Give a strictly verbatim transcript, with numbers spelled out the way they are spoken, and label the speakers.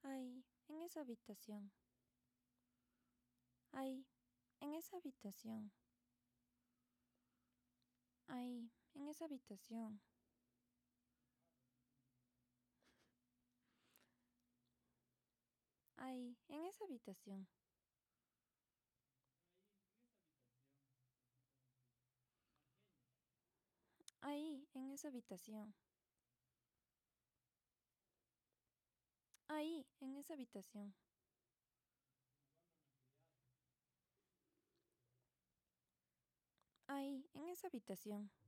Speaker 1: Ahí, en esa habitación. Ahí, en esa habitación. Ahí, en esa habitación. Ahí, en esa habitación. Ahí, en esa habitación. Ahí, en esa habitación. Ahí, en esa habitación.